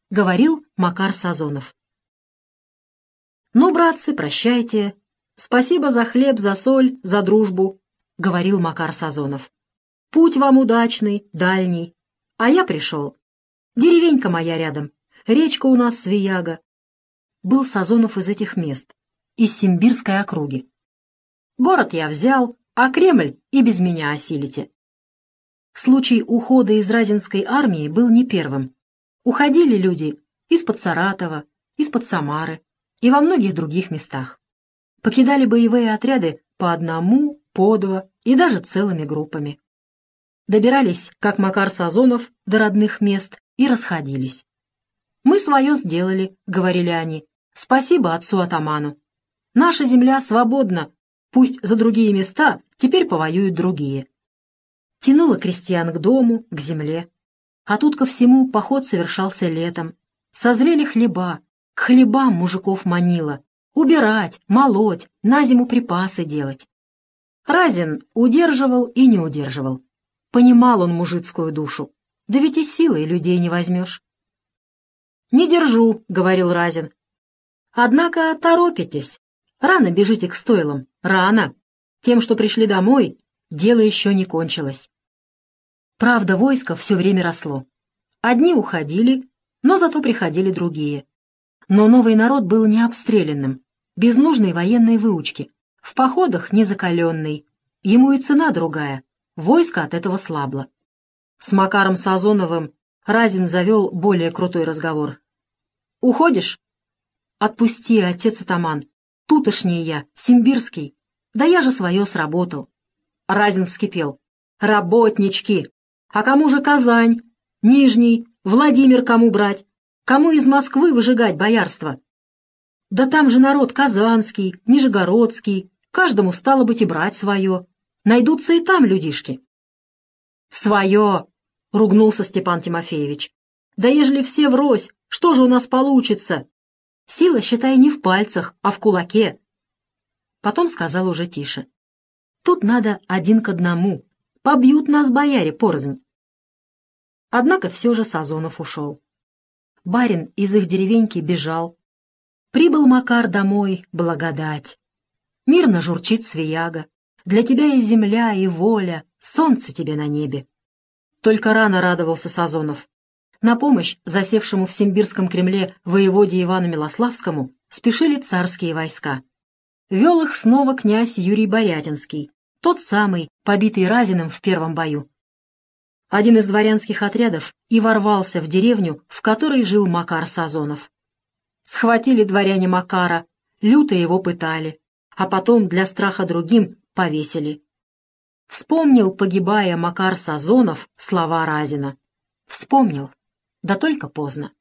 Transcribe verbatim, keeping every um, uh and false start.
— говорил Макар Сазонов. «Ну, братцы, прощайте. Спасибо за хлеб, за соль, за дружбу», — говорил Макар Сазонов. «Путь вам удачный, дальний. А я пришел. Деревенька моя рядом, речка у нас Свияга». Был Сазонов из этих мест, из Симбирской округи. «Город я взял, а Кремль и без меня осилите». Случай ухода из Разинской армии был не первым. Уходили люди из-под Саратова, из-под Самары и во многих других местах. Покидали боевые отряды по одному, по два и даже целыми группами. Добирались, как Макар Сазонов, до родных мест и расходились. «Мы свое сделали», — говорили они. «Спасибо отцу-атаману. Наша земля свободна, пусть за другие места теперь повоюют другие». Тянуло крестьян к дому, к земле. А тут ко всему поход совершался летом. Созрели хлеба, к хлебам мужиков манило. Убирать, молоть, на зиму припасы делать. Разин удерживал и не удерживал. Понимал он мужицкую душу. Да ведь и силой людей не возьмешь. «Не держу», — говорил Разин. «Однако торопитесь. Рано бежите к стойлам. Рано. Тем, что пришли домой, дело еще не кончилось». Правда, войско все время росло. Одни уходили, но зато приходили другие. Но новый народ был не обстрелянным, без нужной военной выучки, в походах не закаленный. Ему и цена другая, войско от этого слабло. С Макаром Сазоновым Разин завел более крутой разговор. «Уходишь?» «Отпусти, отец-атаман. Тутошний я, симбирский. Да я же свое сработал». Разин вскипел. «Работнички! А кому же Казань, Нижний, Владимир кому брать? Кому из Москвы выжигать боярство? Да там же народ казанский, нижегородский, каждому стало быть и брать свое. Найдутся и там людишки». «Свое!» — ругнулся Степан Тимофеевич. «Да ежели все врозь, что же у нас получится? Сила, считай, не в пальцах, а в кулаке». Потом сказал уже тише. «Тут надо один к одному. Побьют нас бояре порознь». Однако все же Сазонов ушел. Барин из их деревеньки бежал. Прибыл Макар домой, благодать. Мирно журчит Свияга. Для тебя и земля, и воля, солнце тебе на небе. Только рано радовался Сазонов. На помощь засевшему в Симбирском Кремле воеводе Ивану Милославскому спешили царские войска. Вел их снова князь Юрий Борятинский, тот самый, побитый Разиным в первом бою. Один из дворянских отрядов и ворвался в деревню, в которой жил Макар Сазонов. Схватили дворяне Макара, люто его пытали, а потом для страха другим повесили. Вспомнил, погибая, Макар Сазонов слова Разина. Вспомнил, да только поздно.